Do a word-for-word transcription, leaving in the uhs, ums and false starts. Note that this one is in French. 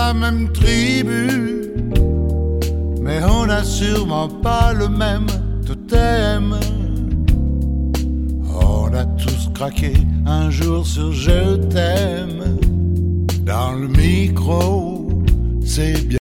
la même tribu, mais on n'a sûrement pas le même totem. On a tous craqué un jour sur je t'aime. Dans le micro, c'est bien.